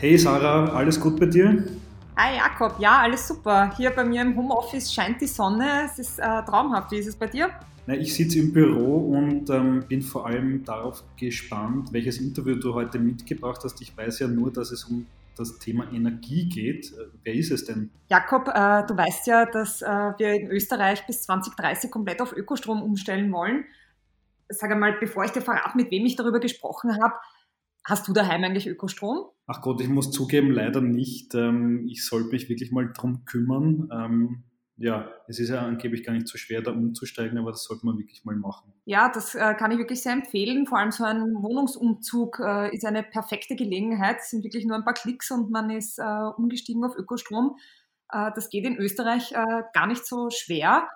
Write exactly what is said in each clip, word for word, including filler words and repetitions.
Hey Sarah, alles gut bei dir? Hi Jakob, ja, alles super. Hier bei mir im Homeoffice scheint die Sonne, es ist äh, traumhaft. Wie ist es bei dir? Na, ich sitze im Büro und ähm, bin vor allem darauf gespannt, welches Interview du heute mitgebracht hast. Ich weiß ja nur, dass es um das Thema Energie geht. Äh, Wer ist es denn? Jakob, äh, du weißt ja, dass äh, wir in Österreich bis zwanzig dreißig komplett auf Ökostrom umstellen wollen. Sag einmal, bevor ich dir verrate, mit wem ich darüber gesprochen habe, hast du daheim eigentlich Ökostrom? Ach Gott, ich muss zugeben, leider nicht. Ähm, ich sollte mich wirklich mal drum kümmern. Ähm, ja, es ist ja angeblich gar nicht so schwer, da umzusteigen, aber das sollte man wirklich mal machen. Ja, das äh, kann ich wirklich sehr empfehlen. Vor allem so ein Wohnungsumzug äh, ist eine perfekte Gelegenheit. Es sind wirklich nur ein paar Klicks und man ist äh, umgestiegen auf Ökostrom. Äh, das geht in Österreich äh, gar nicht so schwer.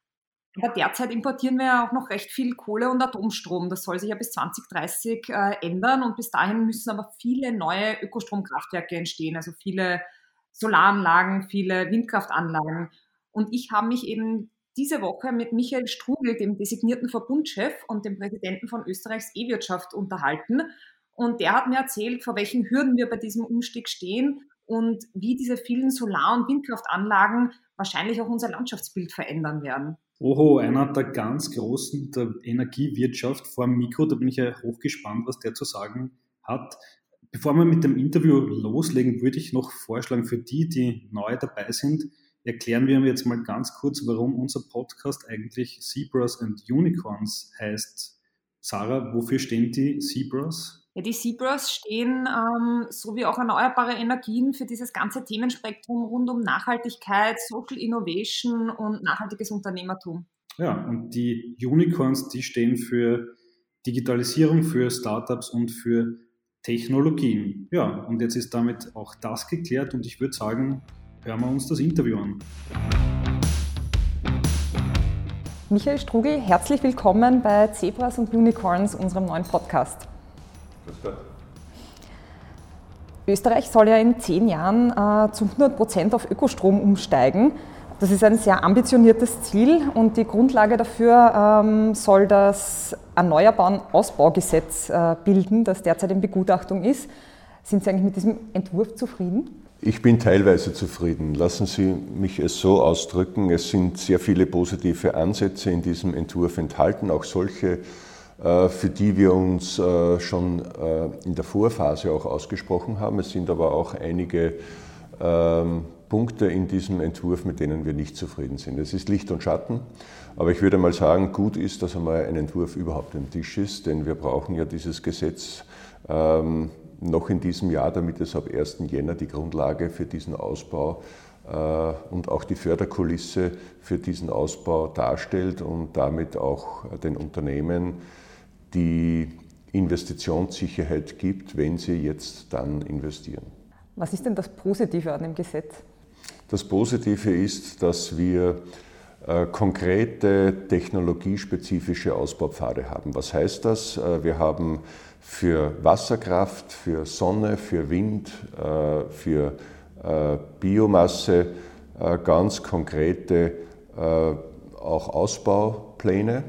Aber derzeit importieren wir ja auch noch recht viel Kohle- und Atomstrom. Das soll sich ja bis zwanzig dreißig äh, ändern und bis dahin müssen aber viele neue Ökostromkraftwerke entstehen, also viele Solaranlagen, viele Windkraftanlagen. Und ich habe mich eben diese Woche mit Michael Strugel, dem designierten Verbundchef und dem Präsidenten von Österreichs E-Wirtschaft unterhalten. Und der hat mir erzählt, vor welchen Hürden wir bei diesem Umstieg stehen und wie diese vielen Solar- und Windkraftanlagen wahrscheinlich auch unser Landschaftsbild verändern werden. Oho, einer der ganz Großen der Energiewirtschaft vor dem Mikro, da bin ich ja hochgespannt, was der zu sagen hat. Bevor wir mit dem Interview loslegen, würde ich noch vorschlagen, für die, die neu dabei sind, erklären wir jetzt mal ganz kurz, warum unser Podcast eigentlich Zebras and Unicorns heißt. Sarah, wofür stehen die Zebras? Ja, die Zebras stehen, ähm, so wie auch erneuerbare Energien, für dieses ganze Themenspektrum rund um Nachhaltigkeit, Social Innovation und nachhaltiges Unternehmertum. Ja, und die Unicorns, die stehen für Digitalisierung, für Startups und für Technologien. Ja, und jetzt ist damit auch das geklärt und ich würde sagen, hören wir uns das Interview an. Michael Strugel, herzlich willkommen bei Zebras und Unicorns, unserem neuen Podcast. Grüß Gott. Österreich soll ja in zehn Jahren äh, zu hundert Prozent auf Ökostrom umsteigen. Das ist ein sehr ambitioniertes Ziel und die Grundlage dafür ähm, soll das Erneuerbaren-Ausbaugesetz äh, bilden, das derzeit in Begutachtung ist. Sind Sie eigentlich mit diesem Entwurf zufrieden? Ich bin teilweise zufrieden. Lassen Sie mich es so ausdrücken. Es sind sehr viele positive Ansätze in diesem Entwurf enthalten, auch solche, für die wir uns schon in der Vorphase auch ausgesprochen haben. Es sind aber auch einige Punkte in diesem Entwurf, mit denen wir nicht zufrieden sind. Es ist Licht und Schatten, aber ich würde mal sagen, gut ist, dass einmal ein Entwurf überhaupt am Tisch ist, denn wir brauchen ja dieses Gesetz noch in diesem Jahr, damit es ab ersten Jänner die Grundlage für diesen Ausbau und auch die Förderkulisse für diesen Ausbau darstellt und damit auch den Unternehmen die Investitionssicherheit gibt, wenn sie jetzt dann investieren. Was ist denn das Positive an dem Gesetz? Das Positive ist, dass wir äh, konkrete technologiespezifische Ausbaupfade haben. Was heißt das? Äh, wir haben für Wasserkraft, für Sonne, für Wind, äh, für äh, Biomasse äh, ganz konkrete äh, auch Ausbaupläne.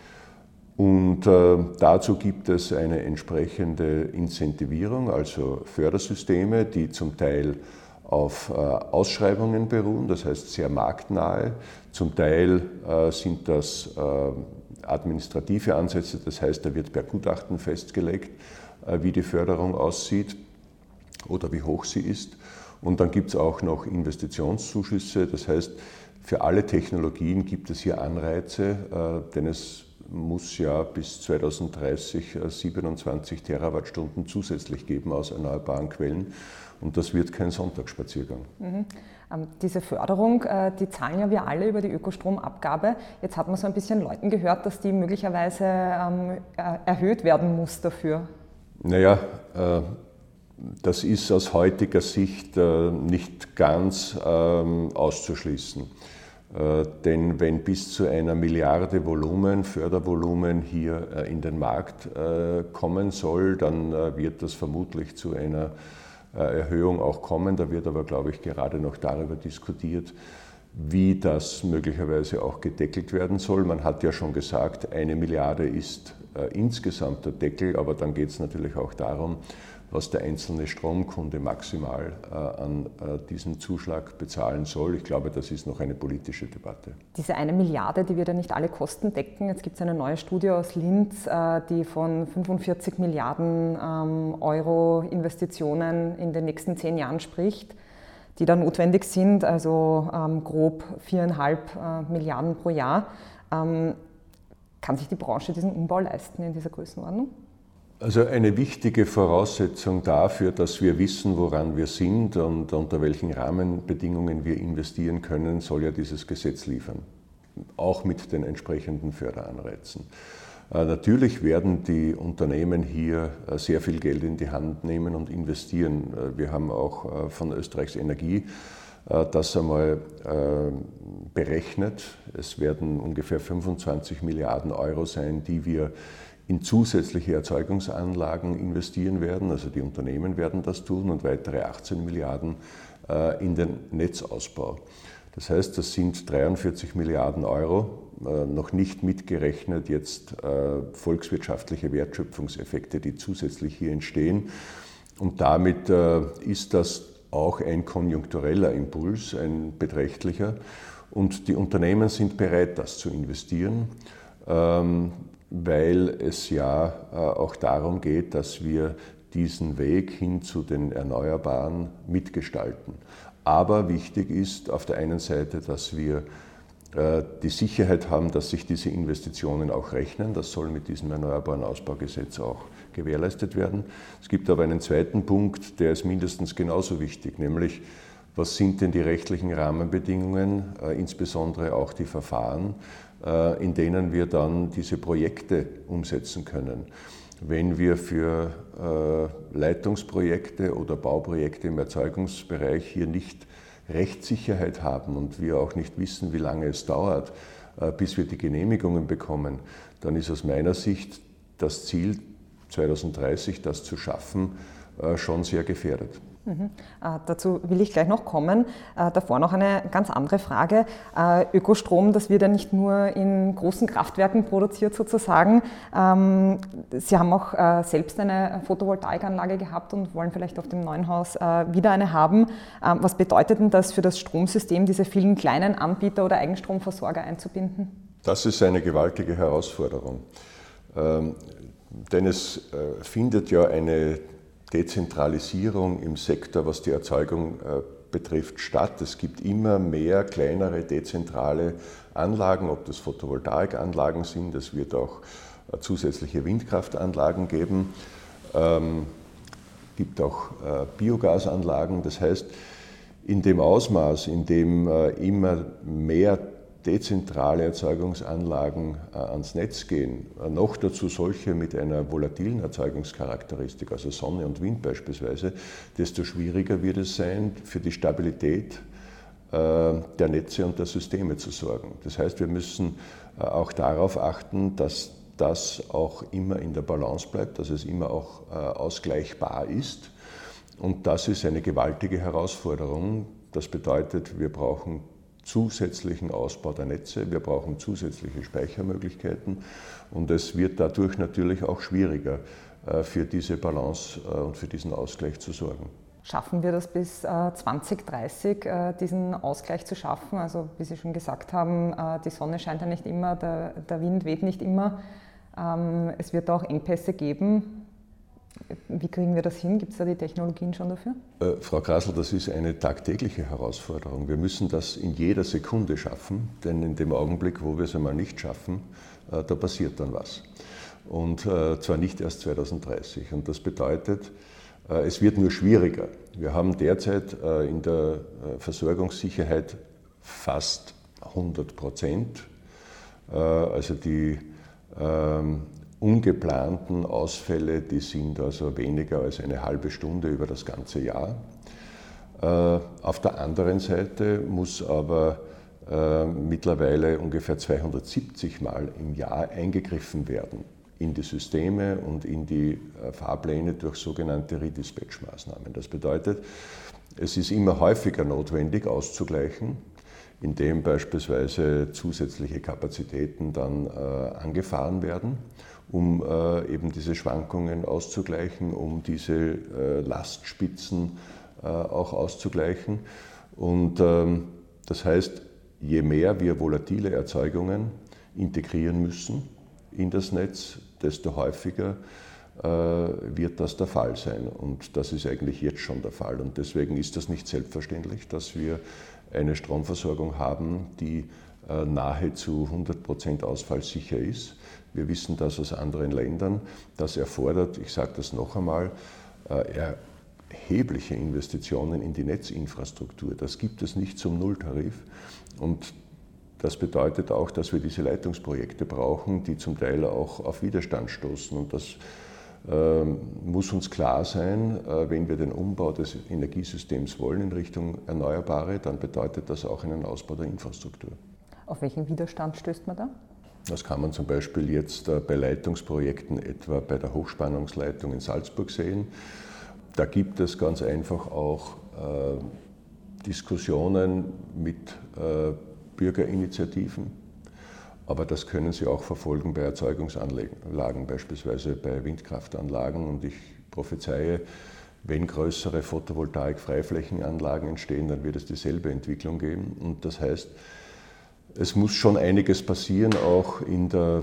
Und äh, dazu gibt es eine entsprechende Incentivierung, also Fördersysteme, die zum Teil auf äh, Ausschreibungen beruhen, das heißt sehr marktnahe. Zum Teil äh, sind das äh, administrative Ansätze, das heißt, da wird per Gutachten festgelegt, äh, wie die Förderung aussieht oder wie hoch sie ist. Und dann gibt es auch noch Investitionszuschüsse, das heißt, für alle Technologien gibt es hier Anreize, äh, denn es muss ja bis zweitausenddreißig siebenundzwanzig Terawattstunden zusätzlich geben aus erneuerbaren Quellen und das wird kein Sonntagsspaziergang. Mhm. Ähm, diese Förderung, äh, die zahlen ja wir alle über die Ökostromabgabe. Jetzt hat man so ein bisschen Leuten gehört, dass die möglicherweise ähm, äh, erhöht werden muss dafür. Naja, äh, das ist aus heutiger Sicht äh, nicht ganz ähm, auszuschließen. Äh, denn wenn bis zu einer Milliarde Volumen, Fördervolumen hier äh, in den Markt äh, kommen soll, dann äh, wird das vermutlich zu einer äh, Erhöhung auch kommen. Da wird aber, glaube ich, gerade noch darüber diskutiert, wie das möglicherweise auch gedeckelt werden soll. Man hat ja schon gesagt, eine Milliarde ist äh, insgesamt der Deckel, aber dann geht es natürlich auch darum, was der einzelne Stromkunde maximal äh, an äh, diesen Zuschlag bezahlen soll. Ich glaube, das ist noch eine politische Debatte. Diese eine Milliarde, die wird ja nicht alle Kosten decken. Jetzt gibt es eine neue Studie aus Linz, äh, die von fünfundvierzig Milliarden ähm, Euro Investitionen in den nächsten zehn Jahren spricht, die da notwendig sind, also ähm, grob viereinhalb äh, Milliarden pro Jahr. Ähm, kann sich die Branche diesen Umbau leisten in dieser Größenordnung? Also eine wichtige Voraussetzung dafür, dass wir wissen, woran wir sind und unter welchen Rahmenbedingungen wir investieren können, soll ja dieses Gesetz liefern, auch mit den entsprechenden Förderanreizen. Natürlich werden die Unternehmen hier sehr viel Geld in die Hand nehmen und investieren. Wir haben auch von Österreichs Energie das einmal berechnet. Es werden ungefähr fünfundzwanzig Milliarden Euro sein, die wir in zusätzliche Erzeugungsanlagen investieren werden, also die Unternehmen werden das tun, und weitere achtzehn Milliarden äh, in den Netzausbau. Das heißt, das sind dreiundvierzig Milliarden Euro, äh, noch nicht mitgerechnet jetzt äh, volkswirtschaftliche Wertschöpfungseffekte, die zusätzlich hier entstehen. Und damit äh, ist das auch ein konjunktureller Impuls, ein beträchtlicher. Und die Unternehmen sind bereit, das zu investieren. Ähm, weil es ja äh, auch darum geht, dass wir diesen Weg hin zu den Erneuerbaren mitgestalten. Aber wichtig ist auf der einen Seite, dass wir äh, die Sicherheit haben, dass sich diese Investitionen auch rechnen. Das soll mit diesem Erneuerbaren Ausbaugesetz auch gewährleistet werden. Es gibt aber einen zweiten Punkt, der ist mindestens genauso wichtig, nämlich was sind denn die rechtlichen Rahmenbedingungen, äh, insbesondere auch die Verfahren, in denen wir dann diese Projekte umsetzen können. Wenn wir für äh, Leitungsprojekte oder Bauprojekte im Erzeugungsbereich hier nicht Rechtssicherheit haben und wir auch nicht wissen, wie lange es dauert, äh, bis wir die Genehmigungen bekommen, dann ist aus meiner Sicht das Ziel zweitausenddreißig, das zu schaffen, äh, schon sehr gefährdet. Mhm. Äh, dazu will ich gleich noch kommen. Äh, davor noch eine ganz andere Frage. Äh, Ökostrom, das wird ja nicht nur in großen Kraftwerken produziert sozusagen. Ähm, Sie haben auch äh, selbst eine Photovoltaikanlage gehabt und wollen vielleicht auf dem neuen Haus äh, wieder eine haben. Ähm, was bedeutet denn das für das Stromsystem, diese vielen kleinen Anbieter oder Eigenstromversorger einzubinden? Das ist eine gewaltige Herausforderung. Ähm, denn es äh, findet ja eine Dezentralisierung im Sektor, was die Erzeugung äh, betrifft, statt. Es gibt immer mehr kleinere dezentrale Anlagen, ob das Photovoltaikanlagen sind, es wird auch äh, zusätzliche Windkraftanlagen geben, ähm, gibt auch äh, Biogasanlagen. Das heißt, in dem Ausmaß, in dem äh, immer mehr dezentrale Erzeugungsanlagen äh, ans Netz gehen, äh, noch dazu solche mit einer volatilen Erzeugungscharakteristik, also Sonne und Wind beispielsweise, desto schwieriger wird es sein, für die Stabilität äh, der Netze und der Systeme zu sorgen. Das heißt, wir müssen äh, auch darauf achten, dass das auch immer in der Balance bleibt, dass es immer auch äh, ausgleichbar ist. Und das ist eine gewaltige Herausforderung. Das bedeutet, wir brauchen zusätzlichen Ausbau der Netze, wir brauchen zusätzliche Speichermöglichkeiten und es wird dadurch natürlich auch schwieriger, für diese Balance und für diesen Ausgleich zu sorgen. Schaffen wir das bis zwanzig dreißig, diesen Ausgleich zu schaffen? Also wie Sie schon gesagt haben, die Sonne scheint ja nicht immer, der, der Wind weht nicht immer. Es wird auch Engpässe geben. Wie kriegen wir das hin? Gibt es da die Technologien schon dafür? Äh, Frau Grasl, das ist eine tagtägliche Herausforderung. Wir müssen das in jeder Sekunde schaffen, denn in dem Augenblick, wo wir es einmal nicht schaffen, äh, da passiert dann was. Und äh, zwar nicht erst zweitausenddreißig. Und das bedeutet, äh, es wird nur schwieriger. Wir haben derzeit äh, in der äh, Versorgungssicherheit fast hundert Prozent. Äh, also die ähm, ungeplanten Ausfälle, die sind also weniger als eine halbe Stunde über das ganze Jahr. Auf der anderen Seite muss aber mittlerweile ungefähr zweihundertsiebzig Mal im Jahr eingegriffen werden in die Systeme und in die Fahrpläne durch sogenannte Redispatch-Maßnahmen. Das bedeutet, es ist immer häufiger notwendig auszugleichen. in dem beispielsweise zusätzliche Kapazitäten dann äh, angefahren werden, um äh, eben diese Schwankungen auszugleichen, um diese äh, Lastspitzen äh, auch auszugleichen. Und ähm, das heißt, je mehr wir volatile Erzeugungen integrieren müssen in das Netz, desto häufiger äh, wird das der Fall sein. Und das ist eigentlich jetzt schon der Fall. Und deswegen ist das nicht selbstverständlich, dass wir eine Stromversorgung haben, die äh, nahezu hundert Prozent ausfallsicher ist. Wir wissen das aus anderen Ländern. Das erfordert, ich sage das noch einmal, äh, erhebliche Investitionen in die Netzinfrastruktur. Das gibt es nicht zum Nulltarif. Und das bedeutet auch, dass wir diese Leitungsprojekte brauchen, die zum Teil auch auf Widerstand stoßen. Und das äh, muss uns klar sein, äh, wenn wir den Umbau des Energiesystems wollen in Richtung Erneuerbare, dann bedeutet das auch einen Ausbau der Infrastruktur. Auf welchen Widerstand stößt man da? Das kann man zum Beispiel jetzt äh, bei Leitungsprojekten, etwa bei der Hochspannungsleitung in Salzburg sehen. Da gibt es ganz einfach auch äh, Diskussionen mit äh, Bürgerinitiativen, aber das können Sie auch verfolgen bei Erzeugungsanlagen, beispielsweise bei Windkraftanlagen. Und ich prophezeie, wenn größere Photovoltaik-Freiflächenanlagen entstehen, dann wird es dieselbe Entwicklung geben. Und das heißt, es muss schon einiges passieren, auch in der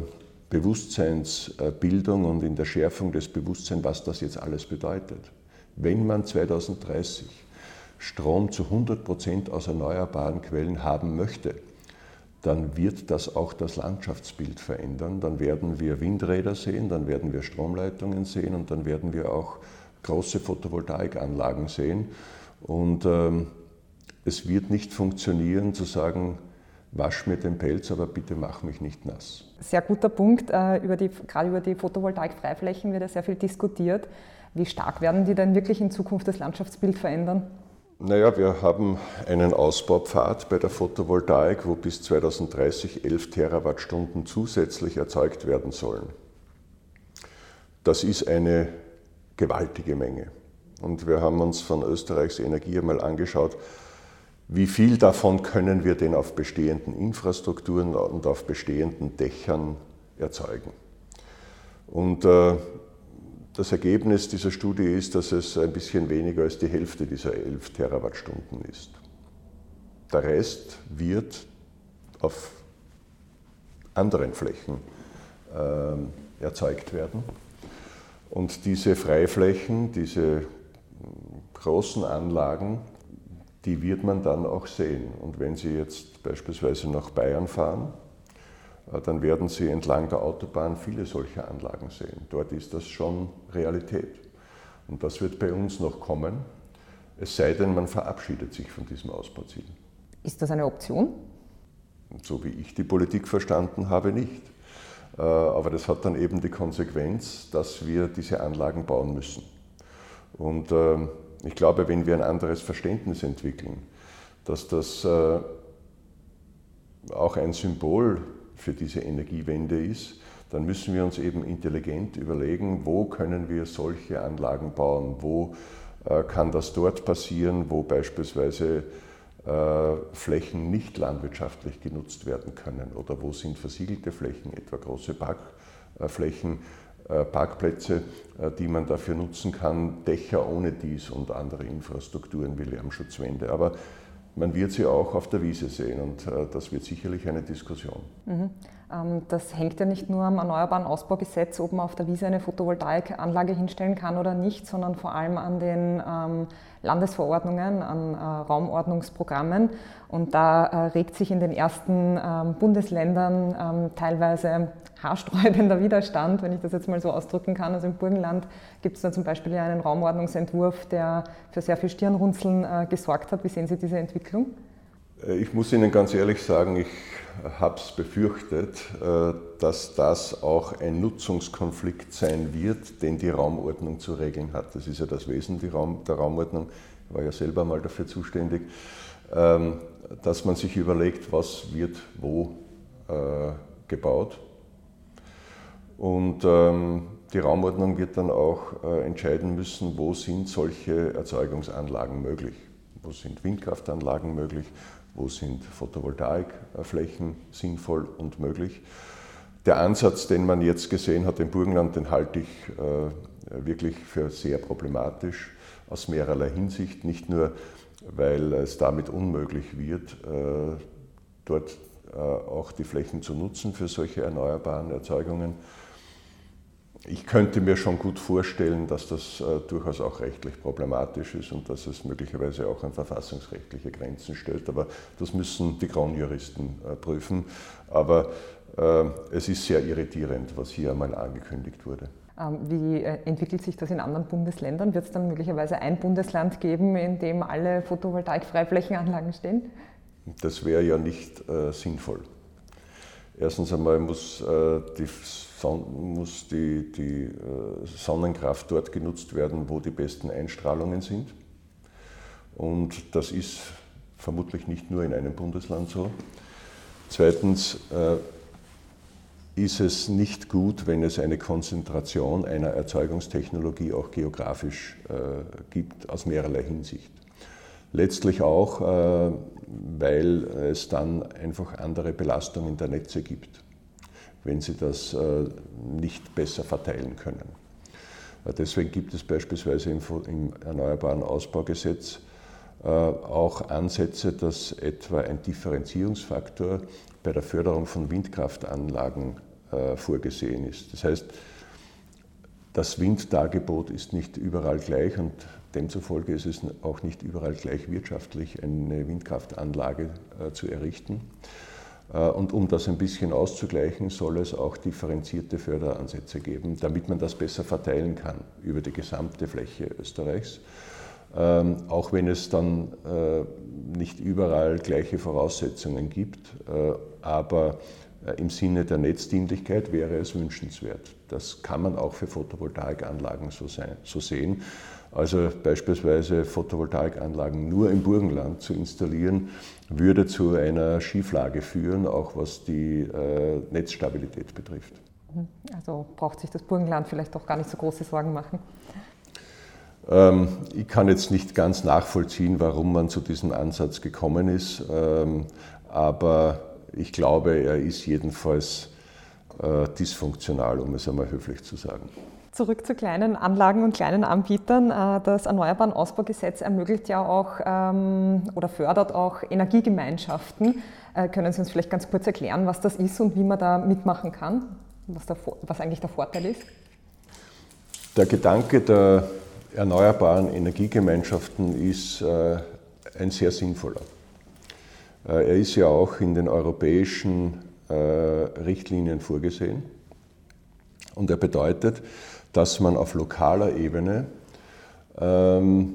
Bewusstseinsbildung und in der Schärfung des Bewusstseins, was das jetzt alles bedeutet. Wenn man zweitausenddreißig Strom zu hundert Prozent aus erneuerbaren Quellen haben möchte, dann wird das auch das Landschaftsbild verändern. Dann werden wir Windräder sehen, dann werden wir Stromleitungen sehen und dann werden wir auch große Photovoltaikanlagen sehen. Und ähm, es wird nicht funktionieren zu sagen, wasch mir den Pelz, aber bitte mach mich nicht nass. Sehr guter Punkt. Über die, gerade über die Photovoltaik-Freiflächen wird ja sehr viel diskutiert. Wie stark werden die denn wirklich in Zukunft das Landschaftsbild verändern? Naja, wir haben einen Ausbaupfad bei der Photovoltaik, wo bis zweitausenddreißig elf Terawattstunden zusätzlich erzeugt werden sollen. Das ist eine gewaltige Menge. Und wir haben uns von Österreichs Energie einmal angeschaut, wie viel davon können wir denn auf bestehenden Infrastrukturen und auf bestehenden Dächern erzeugen. Und äh, das Ergebnis dieser Studie ist, dass es ein bisschen weniger als die Hälfte dieser elf Terawattstunden ist. Der Rest wird auf anderen Flächen äh, erzeugt werden. Und diese Freiflächen, diese großen Anlagen, die wird man dann auch sehen. Und wenn Sie jetzt beispielsweise nach Bayern fahren, dann werden Sie entlang der Autobahn viele solcher Anlagen sehen. Dort ist das schon Realität. Und das wird bei uns noch kommen, es sei denn, man verabschiedet sich von diesem Ausbauziel. Ist das eine Option? So wie ich die Politik verstanden habe, nicht. Aber das hat dann eben die Konsequenz, dass wir diese Anlagen bauen müssen. Und ich glaube, wenn wir ein anderes Verständnis entwickeln, dass das auch ein Symbol für diese Energiewende ist, dann müssen wir uns eben intelligent überlegen, wo können wir solche Anlagen bauen, wo äh, kann das dort passieren, wo beispielsweise äh, Flächen nicht landwirtschaftlich genutzt werden können oder wo sind versiegelte Flächen, etwa große Parkflächen, äh, Parkplätze, äh, die man dafür nutzen kann, Dächer ohne dies und andere Infrastrukturen wie Lärmschutzwände. Aber man wird sie auch auf der Wiese sehen und äh, das wird sicherlich eine Diskussion. Mhm. Ähm, das hängt ja nicht nur am Erneuerbaren Ausbaugesetz, ob man auf der Wiese eine Photovoltaikanlage hinstellen kann oder nicht, sondern vor allem an den ähm, Landesverordnungen, an äh, Raumordnungsprogrammen. Und da äh, regt sich in den ersten ähm, Bundesländern ähm, teilweise haarsträubender Widerstand, wenn ich das jetzt mal so ausdrücken kann. Also im Burgenland gibt es da zum Beispiel einen Raumordnungsentwurf, der für sehr viel Stirnrunzeln äh, gesorgt hat. Wie sehen Sie diese Entwicklung? Ich muss Ihnen ganz ehrlich sagen, ich habe es befürchtet, äh, dass das auch ein Nutzungskonflikt sein wird, den die Raumordnung zu regeln hat. Das ist ja das Wesen der, Raum, der Raumordnung. Ich war ja selber mal dafür zuständig, ähm, dass man sich überlegt, was wird wo äh, gebaut. Und ähm, die Raumordnung wird dann auch äh, entscheiden müssen, wo sind solche Erzeugungsanlagen möglich, wo sind Windkraftanlagen möglich, wo sind Photovoltaikflächen sinnvoll und möglich. Der Ansatz, den man jetzt gesehen hat im Burgenland, den halte ich äh, wirklich für sehr problematisch aus mehrerlei Hinsicht. Nicht nur, weil es damit unmöglich wird, äh, dort äh, auch die Flächen zu nutzen für solche erneuerbaren Erzeugungen. Ich könnte mir schon gut vorstellen, dass das äh, durchaus auch rechtlich problematisch ist und dass es möglicherweise auch an verfassungsrechtliche Grenzen stellt. Aber das müssen die Kronjuristen äh, prüfen. Aber äh, es ist sehr irritierend, was hier einmal angekündigt wurde. Wie entwickelt sich das in anderen Bundesländern? Wird es dann möglicherweise ein Bundesland geben, in dem alle Photovoltaik-Freiflächenanlagen stehen? Das wäre ja nicht äh, sinnvoll. Erstens einmal muss, äh, die, Son- muss die, die äh, Sonnenkraft dort genutzt werden, wo die besten Einstrahlungen sind. Und das ist vermutlich nicht nur in einem Bundesland so. Zweitens äh, ist es nicht gut, wenn es eine Konzentration einer Erzeugungstechnologie auch geografisch äh, gibt, aus mehrerlei Hinsicht. Letztlich auch, äh, weil es dann einfach andere Belastungen der Netze gibt, wenn sie das äh, nicht besser verteilen können. Äh, deswegen gibt es beispielsweise im, im Erneuerbaren Ausbaugesetz äh, auch Ansätze, dass etwa ein Differenzierungsfaktor bei der Förderung von Windkraftanlagen äh, vorgesehen ist. Das heißt, das Winddargebot ist nicht überall gleich und demzufolge ist es auch nicht überall gleich wirtschaftlich, eine Windkraftanlage äh, zu errichten. Äh, und um das ein bisschen auszugleichen, soll es auch differenzierte Förderansätze geben, damit man das besser verteilen kann über die gesamte Fläche Österreichs. Ähm, auch wenn es dann äh, nicht überall gleiche Voraussetzungen gibt, äh, aber äh, im Sinne der Netzdienlichkeit wäre es wünschenswert. Das kann man auch für Photovoltaikanlagen so, sein, so sehen. Also beispielsweise Photovoltaikanlagen nur im Burgenland zu installieren, würde zu einer Schieflage führen, auch was die äh, Netzstabilität betrifft. Also braucht sich das Burgenland vielleicht auch gar nicht so große Sorgen machen? Ähm, ich kann jetzt nicht ganz nachvollziehen, warum man zu diesem Ansatz gekommen ist, ähm, aber ich glaube, er ist jedenfalls äh, dysfunktional, um es einmal höflich zu sagen. Zurück zu kleinen Anlagen und kleinen Anbietern. Das Erneuerbaren Ausbaugesetz ermöglicht ja auch ähm, oder fördert auch Energiegemeinschaften. Äh, können Sie uns vielleicht ganz kurz erklären, was das ist und wie man da mitmachen kann, was, der, was eigentlich der Vorteil ist? Der Gedanke der erneuerbaren Energiegemeinschaften ist äh, ein sehr sinnvoller. Äh, er ist ja auch in den europäischen äh, Richtlinien vorgesehen und er bedeutet, dass man auf lokaler Ebene ähm,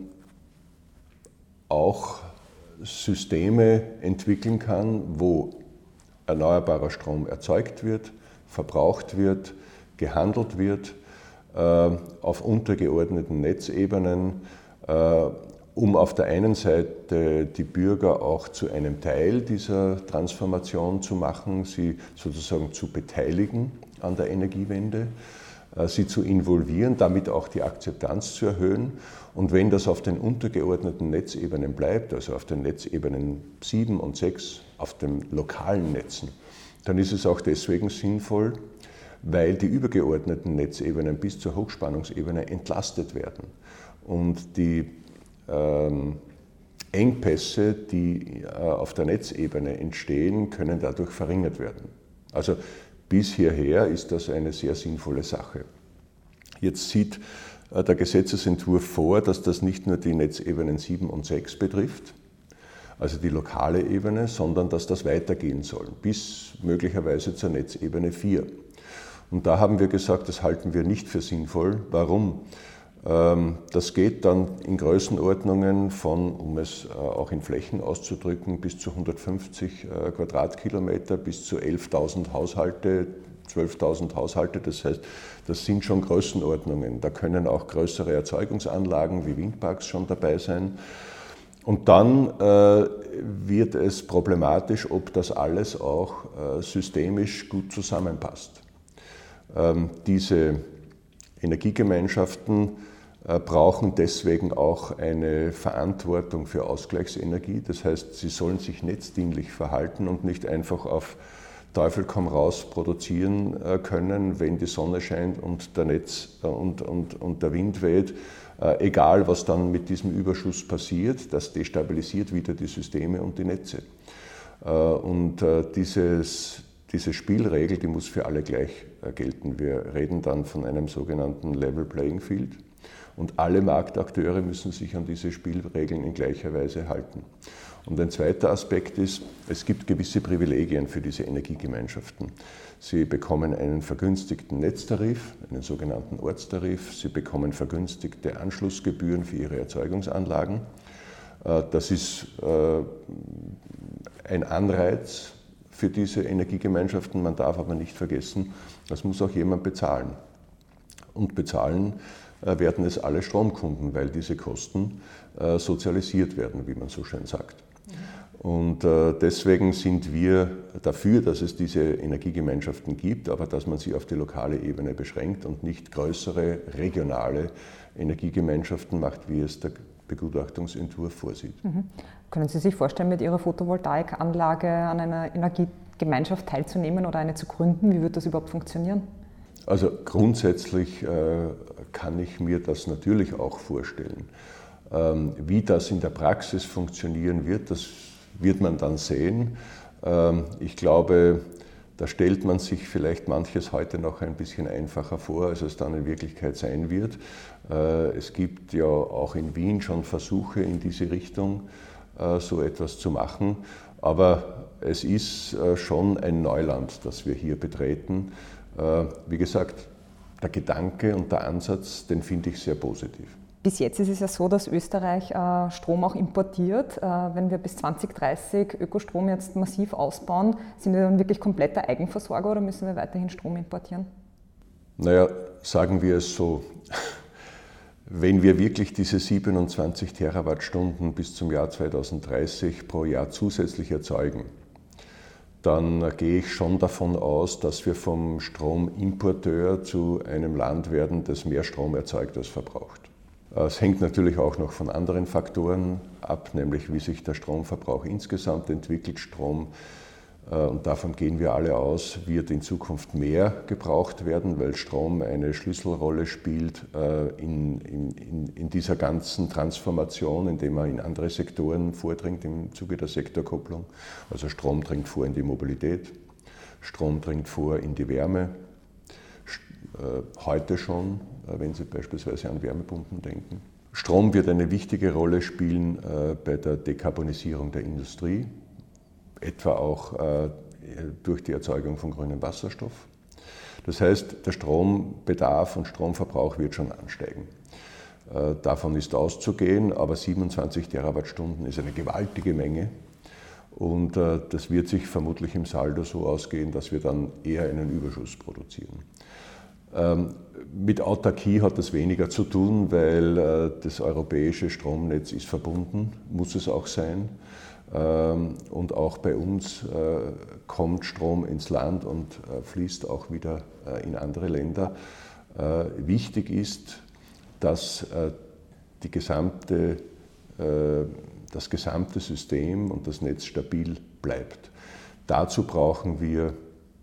auch Systeme entwickeln kann, wo erneuerbarer Strom erzeugt wird, verbraucht wird, gehandelt wird, äh, auf untergeordneten Netzebenen, äh, um auf der einen Seite die Bürger auch zu einem Teil dieser Transformation zu machen, sie sozusagen zu beteiligen an der Energiewende, sie zu involvieren, damit auch die Akzeptanz zu erhöhen. Und wenn das auf den untergeordneten Netzebenen bleibt, also auf den Netzebenen sieben und sechs, auf den lokalen Netzen, dann ist es auch deswegen sinnvoll, weil die übergeordneten Netzebenen bis zur Hochspannungsebene entlastet werden. Und die ähm, Engpässe, die äh, auf der Netzebene entstehen, können dadurch verringert werden. Also bis hierher ist das eine sehr sinnvolle Sache. Jetzt sieht der Gesetzesentwurf vor, dass das nicht nur die Netzebenen sieben und sechs betrifft, also die lokale Ebene, sondern dass das weitergehen soll, bis möglicherweise zur Netzebene vier. Und da haben wir gesagt, das halten wir nicht für sinnvoll. Warum? Das geht dann in Größenordnungen von, um es auch in Flächen auszudrücken, bis zu hundertfünfzig Quadratkilometer, bis zu elftausend Haushalte, zwölftausend Haushalte. Das heißt, das sind schon Größenordnungen. Da können auch größere Erzeugungsanlagen wie Windparks schon dabei sein. Und dann äh, wird es problematisch, ob das alles auch äh, systemisch gut zusammenpasst. Ähm, diese Energiegemeinschaften brauchen deswegen auch eine Verantwortung für Ausgleichsenergie. Das heißt, sie sollen sich netzdienlich verhalten und nicht einfach auf Teufel komm raus produzieren können, wenn die Sonne scheint und der Netz und, und, und der Wind weht. Egal, was dann mit diesem Überschuss passiert, das destabilisiert wieder die Systeme und die Netze. Und dieses, diese Spielregel, die muss für alle gleich gelten. Wir reden dann von einem sogenannten Level Playing Field. Und alle Marktakteure müssen sich an diese Spielregeln in gleicher Weise halten. Und ein zweiter Aspekt ist, es gibt gewisse Privilegien für diese Energiegemeinschaften. Sie bekommen einen vergünstigten Netztarif, einen sogenannten Ortstarif. Sie bekommen vergünstigte Anschlussgebühren für ihre Erzeugungsanlagen. Das ist ein Anreiz für diese Energiegemeinschaften. Man darf aber nicht vergessen, das muss auch jemand bezahlen. Und bezahlen werden es alle Stromkunden, weil diese Kosten äh, sozialisiert werden, wie man so schön sagt. Und äh, deswegen sind wir dafür, dass es diese Energiegemeinschaften gibt, aber dass man sie auf die lokale Ebene beschränkt und nicht größere regionale Energiegemeinschaften macht, wie es der Begutachtungsentwurf vorsieht. Mhm. Können Sie sich vorstellen, mit Ihrer Photovoltaikanlage an einer Energiegemeinschaft teilzunehmen oder eine zu gründen? Wie wird das überhaupt funktionieren? Also grundsätzlich äh, kann ich mir das natürlich auch vorstellen. Ähm, wie das in der Praxis funktionieren wird, das wird man dann sehen. Ähm, ich glaube, da stellt man sich vielleicht manches heute noch ein bisschen einfacher vor, als es dann in Wirklichkeit sein wird. Äh, es gibt ja auch in Wien schon Versuche in diese Richtung, äh, so etwas zu machen. Aber es ist äh, schon ein Neuland, das wir hier betreten. Wie gesagt, der Gedanke und der Ansatz, den finde ich sehr positiv. Bis jetzt ist es ja so, dass Österreich äh, Strom auch importiert. Äh, wenn wir bis zwanzig dreißig Ökostrom jetzt massiv ausbauen, sind wir dann wirklich kompletter Eigenversorger oder müssen wir weiterhin Strom importieren? Naja, sagen wir es so. Wenn wir wirklich diese siebenundzwanzig Terawattstunden bis zum Jahr zweitausenddreißig pro Jahr zusätzlich erzeugen, dann gehe ich schon davon aus, dass wir vom Stromimporteur zu einem Land werden, das mehr Strom erzeugt als verbraucht. Es hängt natürlich auch noch von anderen Faktoren ab, nämlich wie sich der Stromverbrauch insgesamt entwickelt. Strom, und davon gehen wir alle aus, wird in Zukunft mehr gebraucht werden, weil Strom eine Schlüsselrolle spielt in, in, in dieser ganzen Transformation, indem er in andere Sektoren vordringt im Zuge der Sektorkopplung. Also Strom dringt vor in die Mobilität, Strom dringt vor in die Wärme, heute schon, wenn Sie beispielsweise an Wärmepumpen denken. Strom wird eine wichtige Rolle spielen bei der Dekarbonisierung der Industrie, etwa auch äh, durch die Erzeugung von grünem Wasserstoff. Das heißt, der Strombedarf und Stromverbrauch wird schon ansteigen. Äh, davon ist auszugehen, aber siebenundzwanzig Terawattstunden ist eine gewaltige Menge und äh, das wird sich vermutlich im Saldo so ausgehen, dass wir dann eher einen Überschuss produzieren. Ähm, mit Autarkie hat das weniger zu tun, weil äh, das europäische Stromnetz ist verbunden, muss es auch sein. Und auch bei uns kommt Strom ins Land und fließt auch wieder in andere Länder. Wichtig ist, dass die gesamte, das gesamte System und das Netz stabil bleibt. Dazu brauchen wir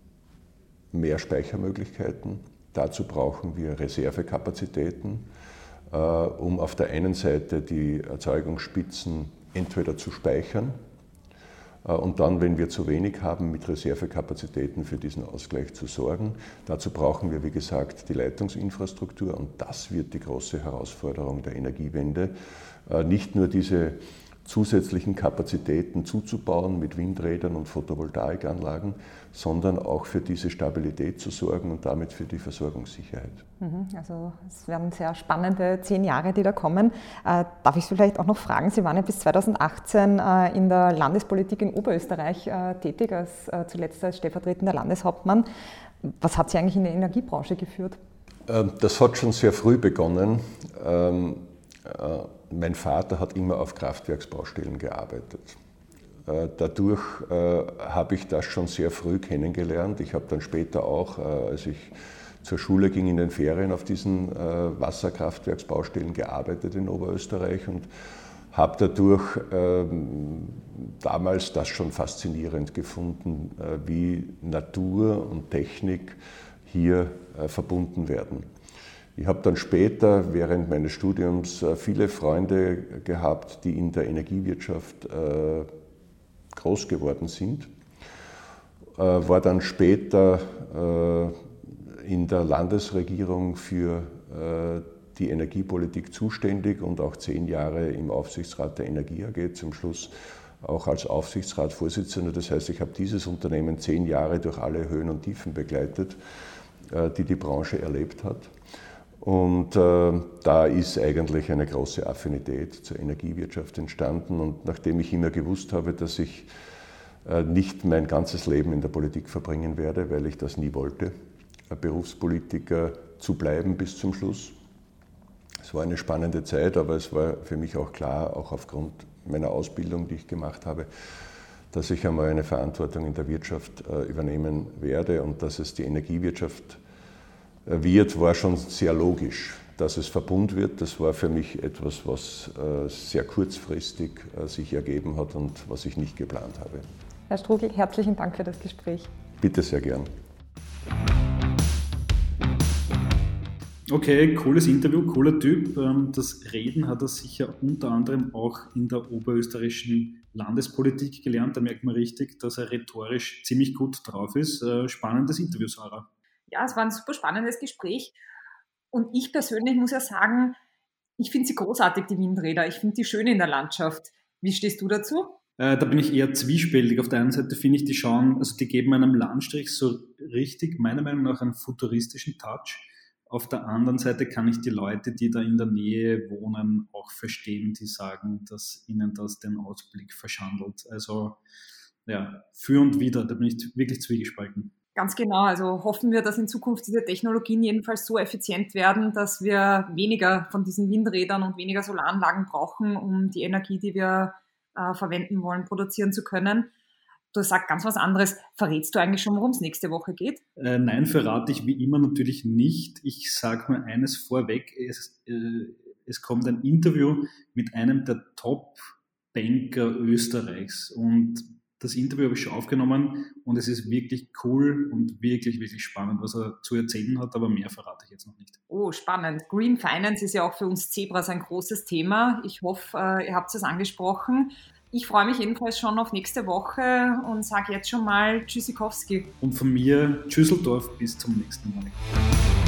mehr Speichermöglichkeiten, dazu brauchen wir Reservekapazitäten, um auf der einen Seite die Erzeugungsspitzen entweder zu speichern und dann, wenn wir zu wenig haben, mit Reservekapazitäten für diesen Ausgleich zu sorgen. Dazu brauchen wir, wie gesagt, die Leitungsinfrastruktur und das wird die große Herausforderung der Energiewende. Nicht nur diese zusätzlichen Kapazitäten zuzubauen mit Windrädern und Photovoltaikanlagen, sondern auch für diese Stabilität zu sorgen und damit für die Versorgungssicherheit. Also es werden sehr spannende zehn Jahre, die da kommen. Äh, darf ich Sie vielleicht auch noch fragen, Sie waren ja bis zweitausendachtzehn äh, in der Landespolitik in Oberösterreich äh, tätig, als, äh, zuletzt als stellvertretender Landeshauptmann. Was hat Sie eigentlich in die Energiebranche geführt? Ähm, das hat schon sehr früh begonnen. Ähm, äh, Mein Vater hat immer auf Kraftwerksbaustellen gearbeitet. Dadurch habe ich das schon sehr früh kennengelernt. Ich habe dann später auch, als ich zur Schule ging, in den Ferien auf diesen Wasserkraftwerksbaustellen gearbeitet in Oberösterreich und habe dadurch ähm, damals das schon faszinierend gefunden, äh, wie Natur und Technik hier äh, verbunden werden. Ich habe dann später während meines Studiums äh, viele Freunde gehabt, die in der Energiewirtschaft äh, groß geworden sind. Äh, war dann später äh, in der Landesregierung für äh, die Energiepolitik zuständig und auch zehn Jahre im Aufsichtsrat der Energie A G, zum Schluss auch als Aufsichtsratsvorsitzender. Das heißt, ich habe dieses Unternehmen zehn Jahre durch alle Höhen und Tiefen begleitet, die die Branche erlebt hat. Und äh, da ist eigentlich eine große Affinität zur Energiewirtschaft entstanden. Und nachdem ich immer gewusst habe, dass ich äh, nicht mein ganzes Leben in der Politik verbringen werde, weil ich das nie wollte, Berufspolitiker zu bleiben bis zum Schluss. Es war eine spannende Zeit, aber es war für mich auch klar, auch aufgrund meiner Ausbildung, die ich gemacht habe, dass ich einmal eine Verantwortung in der Wirtschaft äh, übernehmen werde und dass es die Energiewirtschaft äh, wird, war schon sehr logisch. Dass es Verbund wird, das war für mich etwas, was äh, sehr kurzfristig äh, sich ergeben hat und was ich nicht geplant habe. Herr Strugl, herzlichen Dank für das Gespräch. Bitte sehr gern. Okay, cooles Interview, cooler Typ. Das Reden hat er sicher unter anderem auch in der oberösterreichischen Landespolitik gelernt. Da merkt man richtig, dass er rhetorisch ziemlich gut drauf ist. Spannendes Interview, Sarah. Ja, es war ein super spannendes Gespräch. Und ich persönlich muss ja sagen, ich finde sie großartig, die Windräder. Ich finde die schön in der Landschaft. Wie stehst du dazu? Da bin ich eher zwiespältig. Auf der einen Seite finde ich, die schauen, also die geben einem Landstrich so richtig, meiner Meinung nach, einen futuristischen Touch. Auf der anderen Seite kann ich die Leute, die da in der Nähe wohnen, auch verstehen, die sagen, dass ihnen das den Ausblick verschandelt. Also ja, für und wider, da bin ich wirklich zwiegespalten. Ganz genau, also hoffen wir, dass in Zukunft diese Technologien jedenfalls so effizient werden, dass wir weniger von diesen Windrädern und weniger Solaranlagen brauchen, um die Energie, die wir äh, verwenden wollen, produzieren zu können. Du sagst ganz was anderes. Verrätst du eigentlich schon, worum es nächste Woche geht? Äh, nein, verrate ich wie immer natürlich nicht. Ich sage nur eines vorweg. Es, äh, es kommt ein Interview mit einem der Top-Banker Österreichs. Und das Interview habe ich schon aufgenommen und es ist wirklich cool und wirklich, wirklich spannend, was er zu erzählen hat, aber mehr verrate ich jetzt noch nicht. Oh, spannend. Green Finance ist ja auch für uns Zebras ein großes Thema. Ich hoffe, äh, ihr habt es angesprochen. Ich freue mich jedenfalls schon auf nächste Woche und sage jetzt schon mal Tschüssikowski. Und von mir Tschüsseldorf bis zum nächsten Mal.